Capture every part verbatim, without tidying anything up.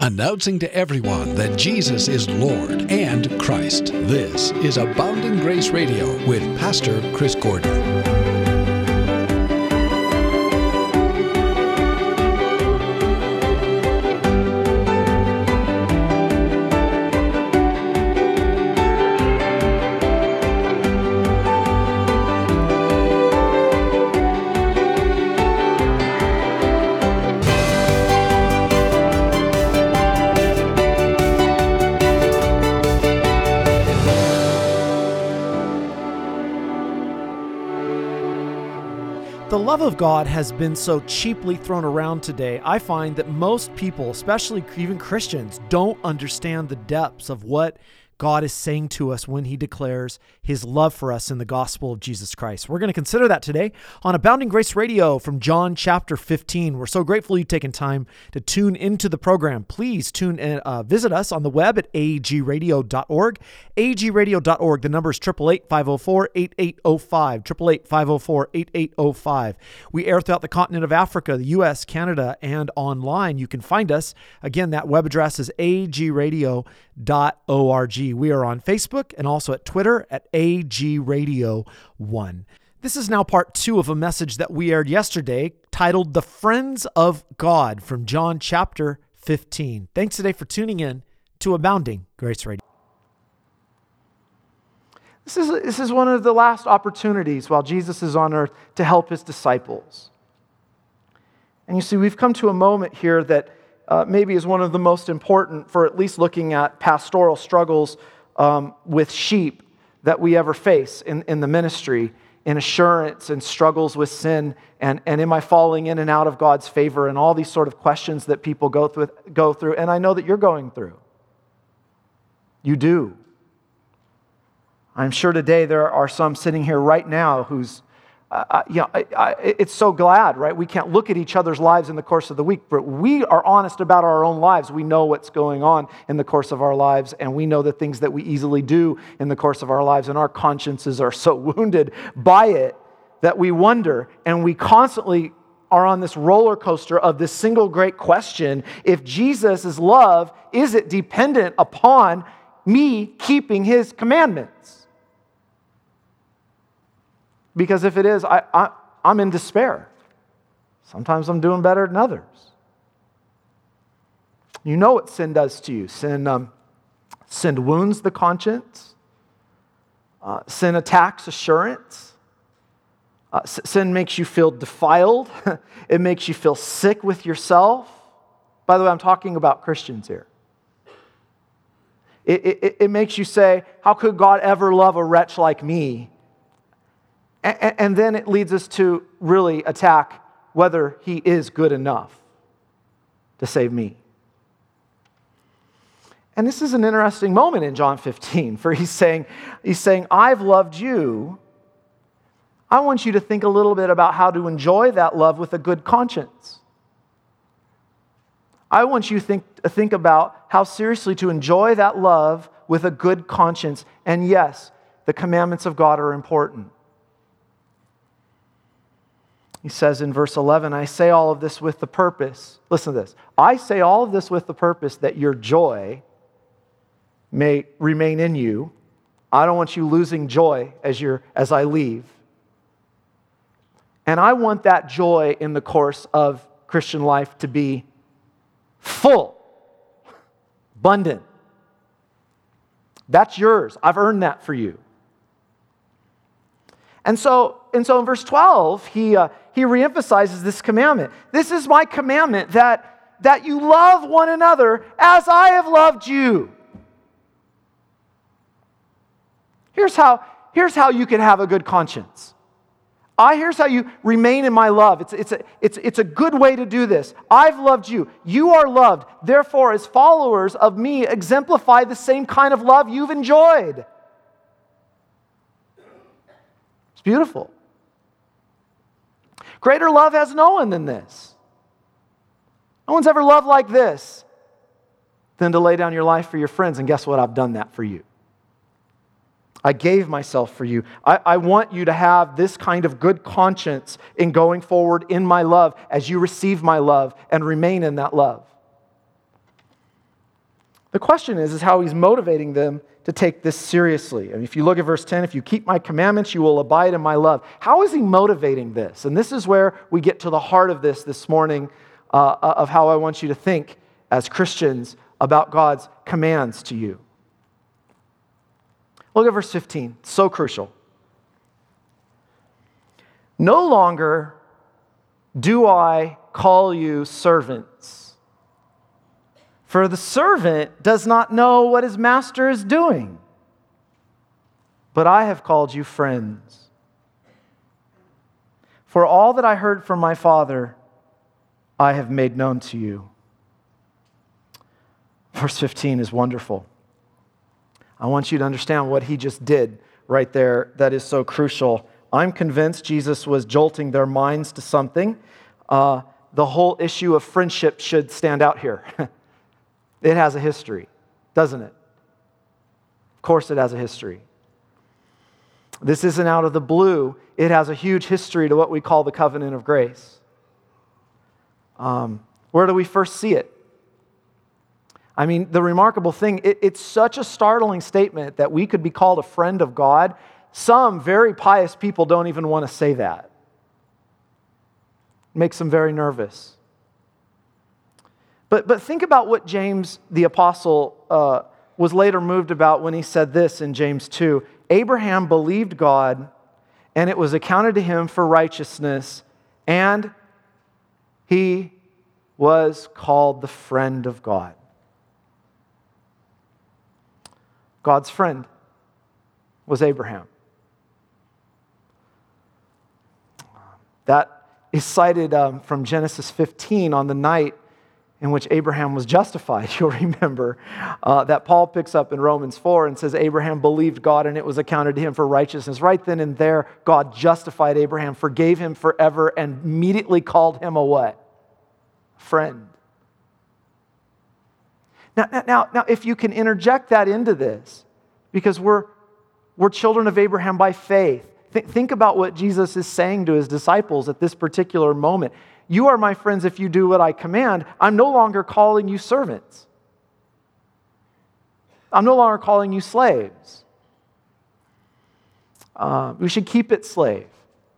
Announcing to everyone that Jesus is Lord and Christ. This is Abounding Grace Radio with Pastor Chris Gordon. The love of God has been so cheaply thrown around today. I find that most people, especially even Christians, don't understand the depths of what God is saying to us when He declares His love for us in the gospel of Jesus Christ. We're going to consider that today on Abounding Grace Radio from John chapter fifteen. We're so grateful you've taken time to tune into the program. Please tune in, uh, visit us on the web at a g radio dot org. a g radio dot org. The number is eight eight eight, five oh four, eight eight oh five. eight eight eight, five oh four, eight eight oh five. We air throughout the continent of Africa, the U S, Canada, and online. You can find us. Again, that web address is a g radio dot org. We are on Facebook and also at Twitter at A G Radio one. This is now part two of a message that we aired yesterday titled The Friends of God from John chapter fifteen. Thanks today for tuning in to Abounding Grace Radio. This is, this is one of the last opportunities while Jesus is on earth to help His disciples. And you see, we've come to a moment here that uh, maybe is one of the most important for at least looking at pastoral struggles um, with sheep that we ever face in, in the ministry, in assurance and struggles with sin, and, and am I falling in and out of God's favor, and all these sort of questions that people go through, go through, and I know that you're going through. You do. I'm sure today there are some sitting here right now who's, uh, you know, I, I, it's so glad, right? We can't look at each other's lives in the course of the week, but we are honest about our own lives. We know what's going on in the course of our lives, and we know the things that we easily do in the course of our lives, and our consciences are so wounded by it that we wonder, and we constantly are on this roller coaster of this single great question: if Jesus' love, is it dependent upon me keeping His commandments? Because if it is, I, I, I'm in despair. Sometimes I'm doing better than others. You know what sin does to you. Sin, um, sin wounds the conscience. Uh, sin attacks assurance. Uh, sin makes you feel defiled. It makes you feel sick with yourself. By the way, I'm talking about Christians here. It, it, it makes you say, how could God ever love a wretch like me? And then it leads us to really attack whether He is good enough to save me. And this is an interesting moment in John fifteen, for he's saying, he's saying, I've loved you. I want you to think a little bit about how to enjoy that love with a good conscience. I want you to think, think about how seriously to enjoy that love with a good conscience. And yes, the commandments of God are important. He says in verse eleven, I say all of this with the purpose. Listen to this. I say all of this with the purpose that your joy may remain in you. I don't want you losing joy as you're as I leave. And I want that joy in the course of Christian life to be full, abundant. That's yours. I've earned that for you. And so, and so in verse twelve, he, uh, he reemphasizes this commandment. This is my commandment, that, that you love one another as I have loved you. Here's how, here's how you can have a good conscience. I, here's how you remain in my love. It's, it's, a, it's, it's a good way to do this. I've loved you. You are loved. Therefore, as followers of me, exemplify the same kind of love you've enjoyed. Beautiful. Greater love has no one than this. No one's ever loved like this than to lay down your life for your friends. And guess what? I've done that for you. I gave myself for you. I, I want you to have this kind of good conscience in going forward in my love as you receive my love and remain in that love. The question is, is how he's motivating them to take this seriously. And if you look at verse ten, if you keep my commandments, you will abide in my love. How is he motivating this? And this is where we get to the heart of this this morning, uh, of how I want you to think as Christians about God's commands to you. Look at verse fifteen. It's so crucial. No longer do I call you servants, for the servant does not know what his master is doing, but I have called you friends. For all that I heard from my Father, I have made known to you. Verse fifteen is wonderful. I want you to understand what he just did right there that is so crucial. I'm convinced Jesus was jolting their minds to something. Uh, the whole issue of friendship should stand out here. It has a history, doesn't it? Of course it has a history. This isn't out of the blue. It has a huge history to what we call the covenant of grace. Um, where do we first see it? I mean, the remarkable thing, it, it's such a startling statement that we could be called a friend of God. Some very pious people don't even want to say that. It makes them very nervous. But, but think about what James the apostle uh, was later moved about when he said this in James two. Abraham believed God, and it was accounted to him for righteousness, and he was called the friend of God. God's friend was Abraham. That is cited um, from Genesis fifteen on the night in which Abraham was justified. You'll remember uh, that Paul picks up in Romans four and says Abraham believed God and it was accounted to him for righteousness. Right then and there, God justified Abraham, forgave him forever, and immediately called him a what? Friend. Now, now, now, if you can interject that into this, because we're, we're children of Abraham by faith. Th- think about what Jesus is saying to his disciples at this particular moment. You are my friends if you do what I command. I'm no longer calling you servants. I'm no longer calling you slaves. Uh, we should keep it slave.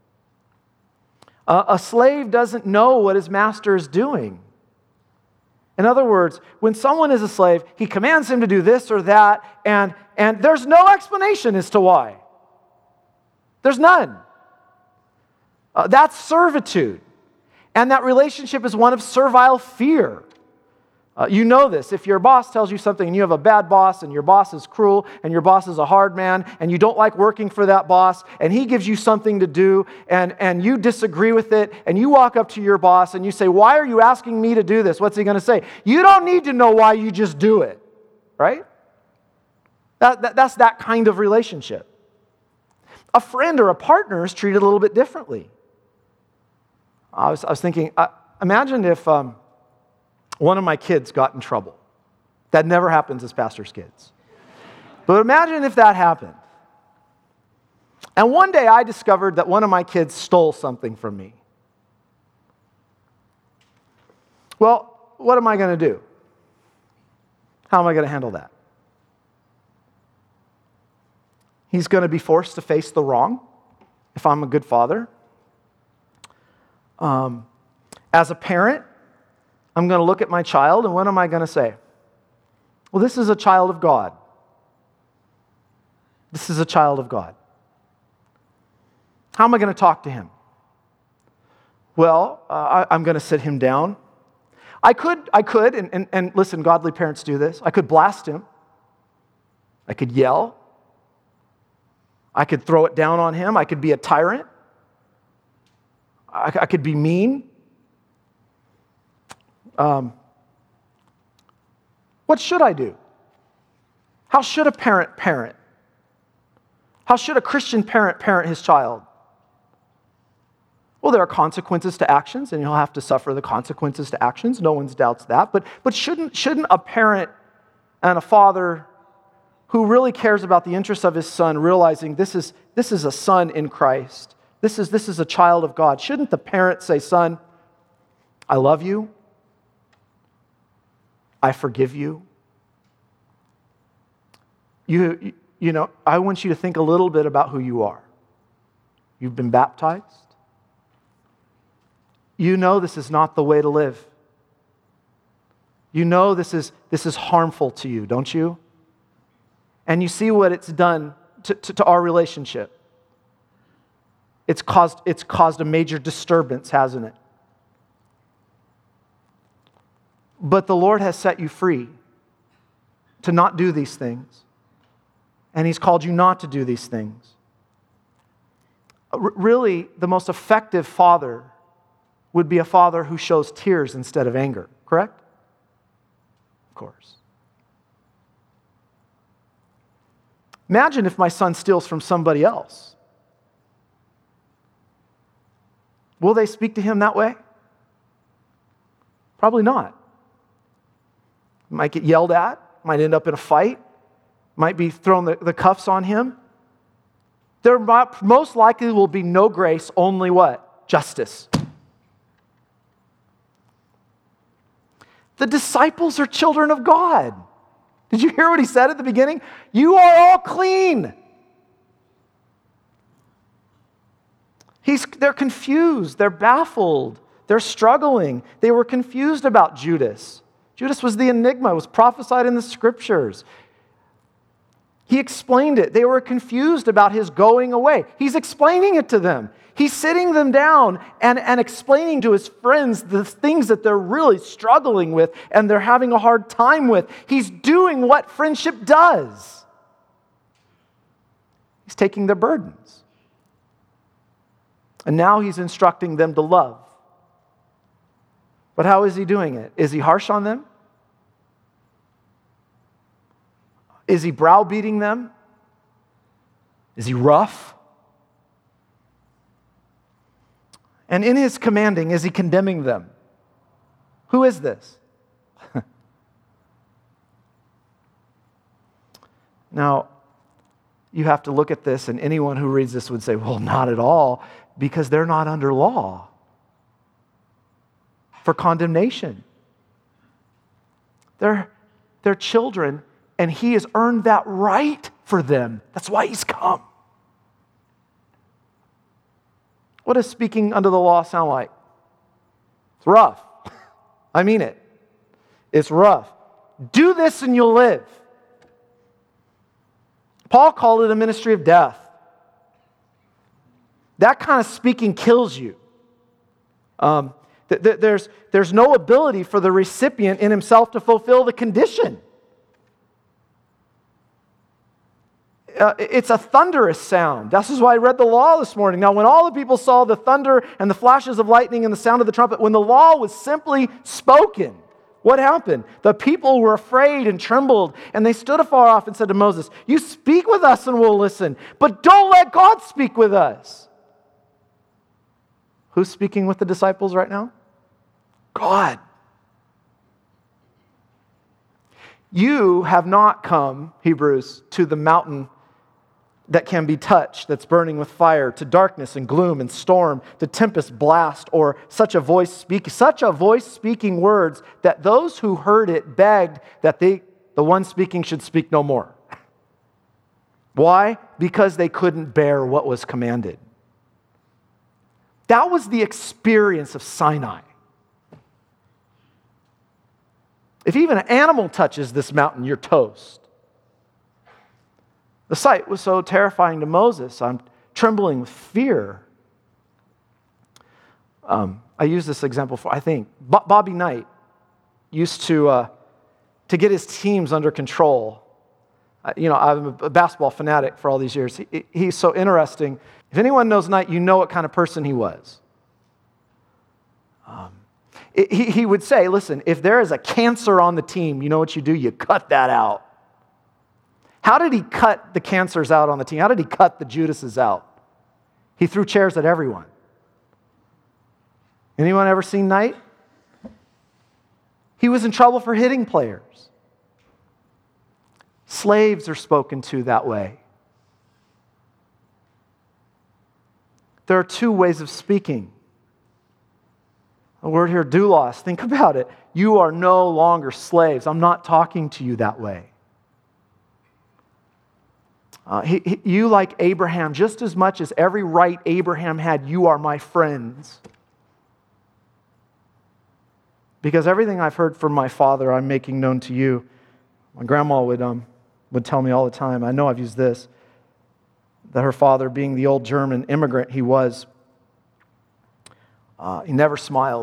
Uh, a slave doesn't know what his master is doing. In other words, when someone is a slave, he commands him to do this or that, and, and there's no explanation as to why. There's none. Uh, that's servitude. And that relationship is one of servile fear. Uh, you know this. If your boss tells you something and you have a bad boss and your boss is cruel and your boss is a hard man and you don't like working for that boss and he gives you something to do and, and you disagree with it and you walk up to your boss and you say, why are you asking me to do this? What's he going to say? You don't need to know why, you just do it. Right? That, that, that's that kind of relationship. A friend or a partner is treated a little bit differently. I was, I was thinking, uh, imagine if um, one of my kids got in trouble. That never happens as pastors' kids. But imagine if that happened. And one day I discovered that one of my kids stole something from me. Well, what am I going to do? How am I going to handle that? He's going to be forced to face the wrong if I'm a good father. Um, as a parent, I'm going to look at my child, and what am I going to say? Well, this is a child of God. This is a child of God. How am I going to talk to him? Well, uh, I, I'm going to sit him down. I could, I could, and, and, and listen, godly parents do this. I could blast him. I could yell. I could throw it down on him. I could be a tyrant. I, I could be mean. Um, what should I do? How should a parent parent? How should a Christian parent parent his child? Well, there are consequences to actions, and you'll have to suffer the consequences to actions. No one doubts that. But, but shouldn't, shouldn't a parent and a father who really cares about the interests of his son, realizing this is, this is a son in Christ, This is, this is a child of God. Shouldn't the parent say, son, I love you. I forgive you. You, you know, I want you to think a little bit about who you are. You've been baptized. You know this is not the way to live. You know this is, this is harmful to you, don't you? And you see what it's done to, to, to our relationship. It's caused, it's caused a major disturbance, hasn't it? But the Lord has set you free to not do these things. And He's called you not to do these things. R- really, the most effective father would be a father who shows tears instead of anger, correct? Of course. Imagine if my son steals from somebody else. Will they speak to him that way? Probably not. Might get yelled at, might end up in a fight, might be throwing the, the cuffs on him. There most likely will be no grace, only what? Justice. The disciples are children of God. Did you hear what He said at the beginning? You are all clean. He's, they're confused. They're baffled. They're struggling. They were confused about Judas. Judas was the enigma. It was prophesied in the Scriptures. He explained it. They were confused about His going away. He's explaining it to them. He's sitting them down and, and explaining to His friends the things that they're really struggling with and they're having a hard time with. He's doing what friendship does. He's taking their burdens. And now He's instructing them to love. But how is He doing it? Is He harsh on them? Is He browbeating them? Is He rough? And in His commanding, is He condemning them? Who is this? Now, you have to look at this, and anyone who reads this would say, well, not at all, because they're not under law for condemnation. They're, they're children, and He has earned that right for them. That's why He's come. What does speaking under the law sound like? It's rough. I mean it. It's rough. Do this and you'll live. Paul called it a ministry of death. That kind of speaking kills you. Um, th- th- there's, there's no ability for the recipient in himself to fulfill the condition. Uh, it's a thunderous sound. This is why I read the law this morning. Now, when all the people saw the thunder and the flashes of lightning and the sound of the trumpet, when the law was simply spoken, what happened? The people were afraid and trembled, and they stood afar off and said to Moses, you speak with us and we'll listen, but don't let God speak with us. Who's speaking with the disciples right now? God. You have not come, Hebrews, to the mountain that can be touched, that's burning with fire, to darkness and gloom and storm, to tempest, blast, or such a voice speak, such a voice speaking words that those who heard it begged that they, the one speaking should speak no more. Why? Because they couldn't bear what was commanded. That was the experience of Sinai. If even an animal touches this mountain, you're toast. The sight was so terrifying to Moses. I'm trembling with fear. Um, I use this example for, I think, Bo- Bobby Knight used to, uh, to get his teams under control. Uh, you know, I'm a basketball fanatic for all these years. He, he's so interesting. If anyone knows Knight, you know what kind of person he was. Um, it, he, he would say, listen, if there is a cancer on the team, you know what you do? You cut that out. How did he cut the cancers out on the team? How did he cut the Judases out? He threw chairs at everyone. Anyone ever seen Knight? He was in trouble for hitting players. Slaves are spoken to that way. There are two ways of speaking. The word here, doulos, think about it. You are no longer slaves. I'm not talking to you that way. Uh, he, he, you, like Abraham, just as much as every right Abraham had, you are my friends. Because everything I've heard from my father, I'm making known to you. My grandma would, um, would tell me all the time, I know I've used this, that her father, being the old German immigrant he was, uh, he never smiled.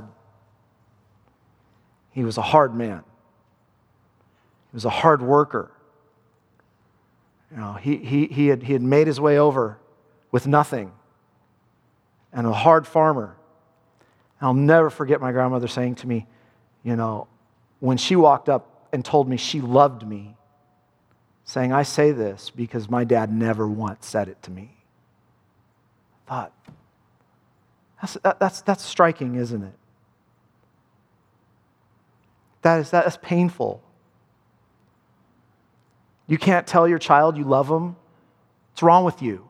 He was a hard man. He was a hard worker. You know, he, he, he, had, he had made his way over with nothing, and a hard farmer. And I'll never forget my grandmother saying to me, you know, when she walked up and told me she loved me, saying, I say this because my dad never once said it to me. I thought, that's, that, that's, that's striking, isn't it? That is, that is painful. You can't tell your child you love them. What's wrong with you?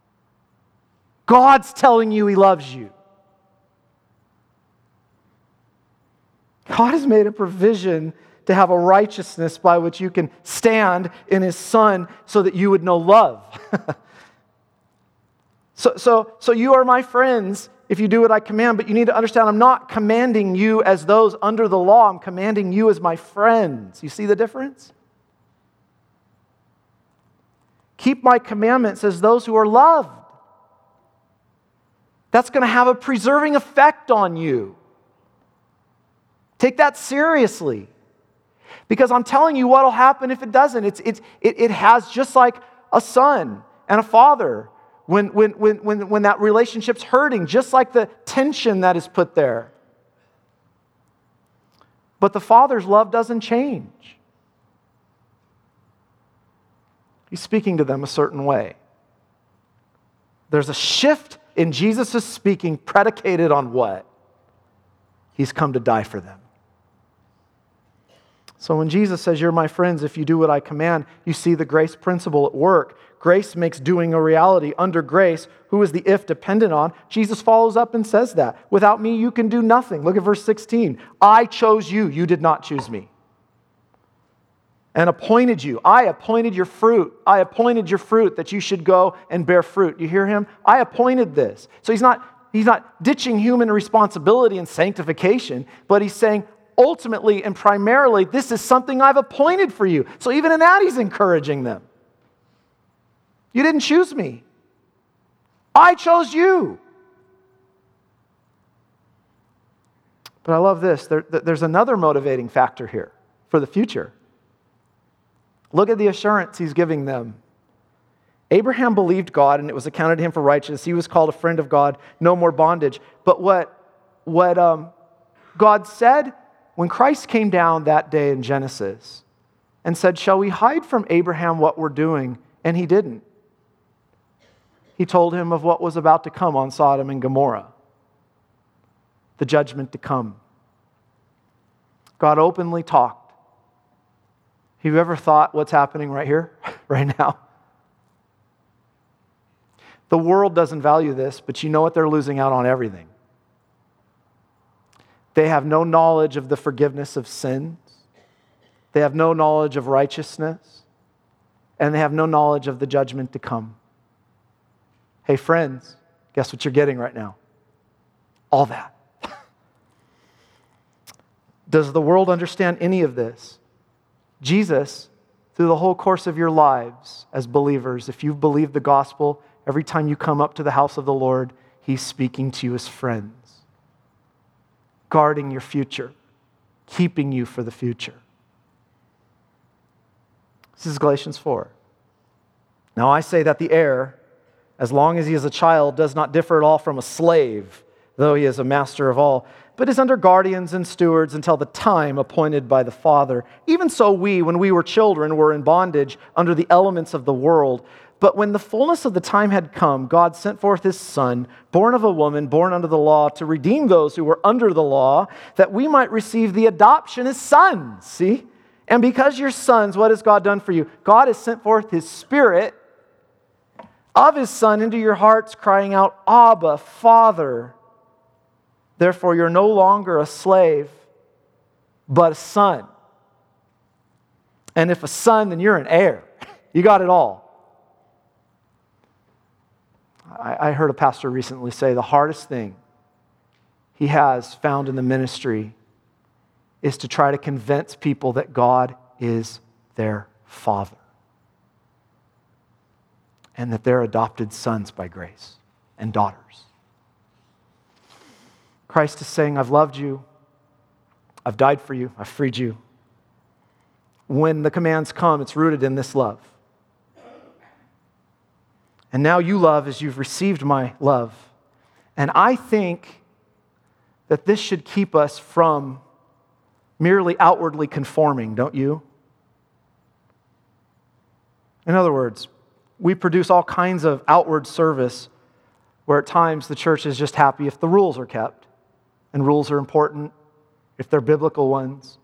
God's telling you He loves you. God has made a provision to have a righteousness by which you can stand in His Son so that you would know love. so, so, so you are my friends if you do what I command, but you need to understand I'm not commanding you as those under the law. I'm commanding you as my friends. You see the difference? Keep my commandments as those who are loved. That's going to have a preserving effect on you. Take that seriously. Because I'm telling you what will happen if it doesn't. It's, it's, it, it has just like a son and a father. When, when, when, when, when that relationship's hurting, just like the tension that is put there. But the father's love doesn't change. He's speaking to them a certain way. There's a shift in Jesus' speaking predicated on what? He's come to die for them. So when Jesus says, you're my friends if you do what I command, you see the grace principle at work. Grace makes doing a reality. Under grace, who is the if dependent on? Jesus follows up and says that. Without me, you can do nothing. Look at verse sixteen. I chose you. You did not choose me. And appointed you. I appointed your fruit. I appointed your fruit that you should go and bear fruit. You hear him? I appointed this. So he's not, he's not ditching human responsibility and sanctification, but he's saying, ultimately and primarily, this is something I've appointed for you. So even in that, he's encouraging them. You didn't choose me. I chose you. But I love this. There, there's another motivating factor here for the future. Look at the assurance he's giving them. Abraham believed God, and it was accounted to him for righteousness. He was called a friend of God. No more bondage. But what, what um, God said when Christ came down that day in Genesis and said, shall we hide from Abraham what we're doing? And he didn't. He told him of what was about to come on Sodom and Gomorrah, the judgment to come. God openly talked. Have you ever thought what's happening right here, right now? The world doesn't value this, but you know what? They're losing out on everything. They have no knowledge of the forgiveness of sins. They have no knowledge of righteousness. And they have no knowledge of the judgment to come. Hey, friends, guess what you're getting right now? All that. Does the world understand any of this? Jesus, through the whole course of your lives as believers, if you've believed the gospel, every time you come up to the house of the Lord, He's speaking to you as friends, guarding your future, keeping you for the future. This is Galatians four. Now I say that the heir, as long as he is a child, does not differ at all from a slave, though he is a master of all, but is under guardians and stewards until the time appointed by the Father. Even so we, when we were children, were in bondage under the elements of the world. But when the fullness of the time had come, God sent forth His Son, born of a woman, born under the law, to redeem those who were under the law, that we might receive the adoption as sons. See? And because you're sons, what has God done for you? God has sent forth His Spirit of His Son into your hearts, crying out, Abba, Father. Therefore, you're no longer a slave, but a son. And if a son, then you're an heir. You got it all. I, I heard a pastor recently say the hardest thing he has found in the ministry is to try to convince people that God is their Father and that they're adopted sons by grace and daughters. Christ is saying, I've loved you, I've died for you, I've freed you. When the commands come, it's rooted in this love. And now you love as you've received my love. And I think that this should keep us from merely outwardly conforming, don't you? In other words, we produce all kinds of outward service where at times the church is just happy if the rules are kept. And rules are important if they're biblical ones.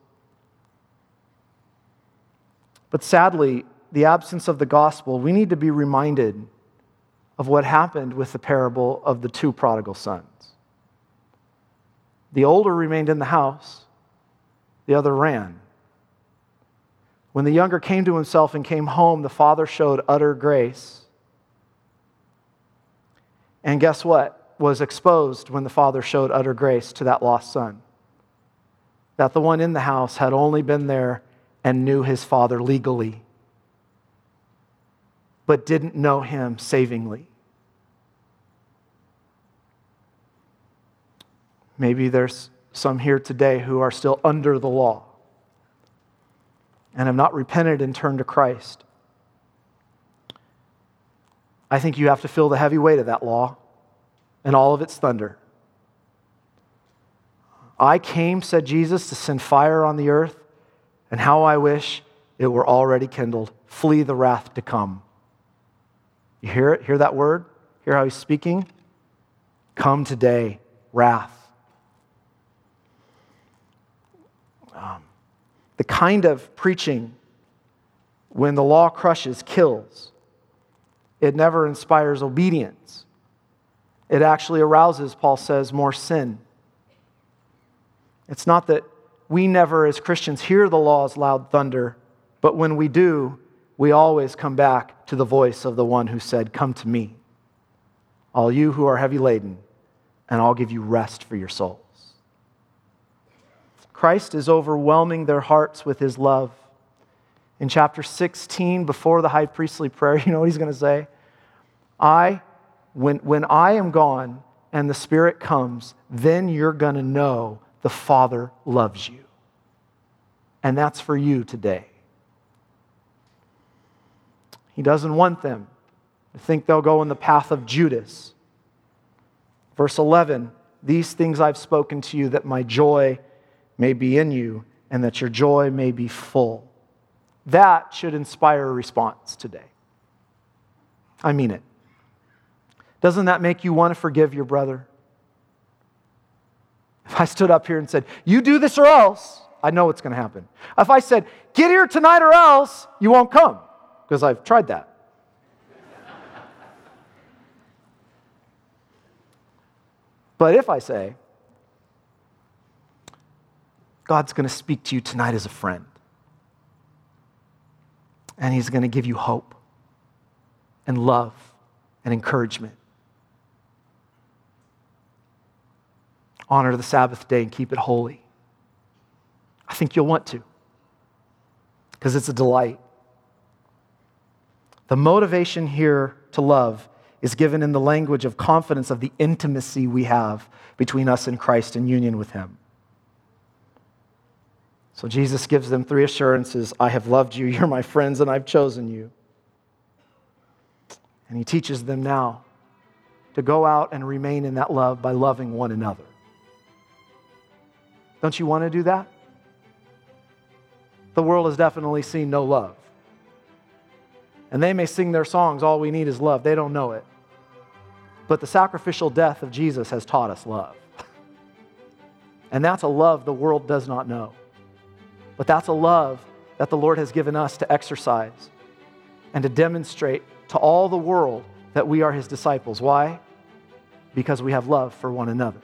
But sadly, the absence of the gospel, we need to be reminded of what happened with the parable of the two prodigal sons. The older remained in the house, the other ran. When the younger came to himself and came home, the father showed utter grace. And guess what was exposed when the father showed utter grace to that lost son? That the one in the house had only been there and knew his father legally, but didn't know him savingly. Maybe there's some here today who are still under the law and have not repented and turned to Christ. I think you have to feel the heavy weight of that law and all of its thunder. I came, said Jesus, to send fire on the earth, and how I wish it were already kindled. Flee the wrath to come. You hear it? Hear that word? Hear how he's speaking? Come today, wrath. Um, the kind of preaching when the law crushes, kills. It never inspires obedience. It actually arouses, Paul says, more sin. It's not that we never, as Christians, hear the law's loud thunder, but when we do, we always come back to the voice of the one who said, come to me, all you who are heavy laden, and I'll give you rest for your souls. Christ is overwhelming their hearts with his love. In chapter sixteen, before the high priestly prayer, you know what he's going to say? I, when, when I am gone and the Spirit comes, then you're going to know the Father loves you. And that's for you today. He doesn't want them to think they'll go in the path of Judas. Verse eleven, these things I've spoken to you that my joy may be in you and that your joy may be full. That should inspire a response today. I mean it. Doesn't that make you want to forgive your brother? If I stood up here and said, you do this or else, I know what's going to happen. If I said, get here tonight or else, you won't come, because I've tried that. But if I say, God's going to speak to you tonight as a friend, and he's going to give you hope and love and encouragement. Honor the Sabbath day and keep it holy. I think you'll want to, because it's a delight. The motivation here to love is given in the language of confidence of the intimacy we have between us and Christ in union with him. So Jesus gives them three assurances. I have loved you, you're my friends, and I've chosen you. And he teaches them now to go out and remain in that love by loving one another. Don't you want to do that? The world has definitely seen no love. And they may sing their songs, all we need is love. They don't know it. But the sacrificial death of Jesus has taught us love. And that's a love the world does not know. But that's a love that the Lord has given us to exercise and to demonstrate to all the world that we are his disciples. Why? Because we have love for one another.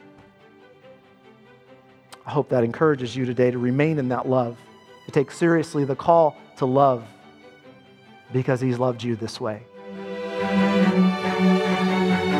I hope that encourages you today to remain in that love, to take seriously the call to love because he's loved you this way.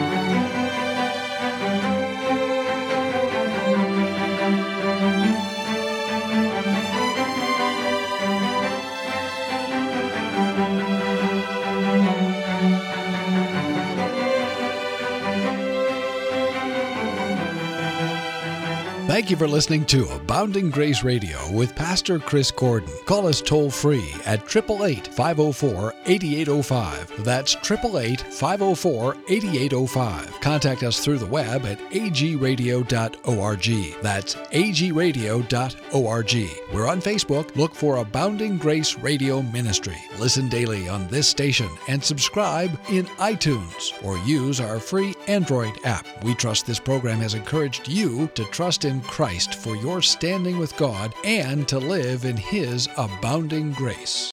Thank you for listening to Abounding Grace Radio with Pastor Chris Gordon. Call us toll free at eight eight eight, five oh four, eight eight oh five. That's eight eight eight, five oh four, eight eight oh five. Contact us through the web at a g radio dot org. That's a g radio dot org. We're on Facebook. Look for Abounding Grace Radio Ministry. Listen daily on this station and subscribe in iTunes or use our free Android app. We trust this program has encouraged you to trust in Christ for your standing with God and to live in His abounding grace.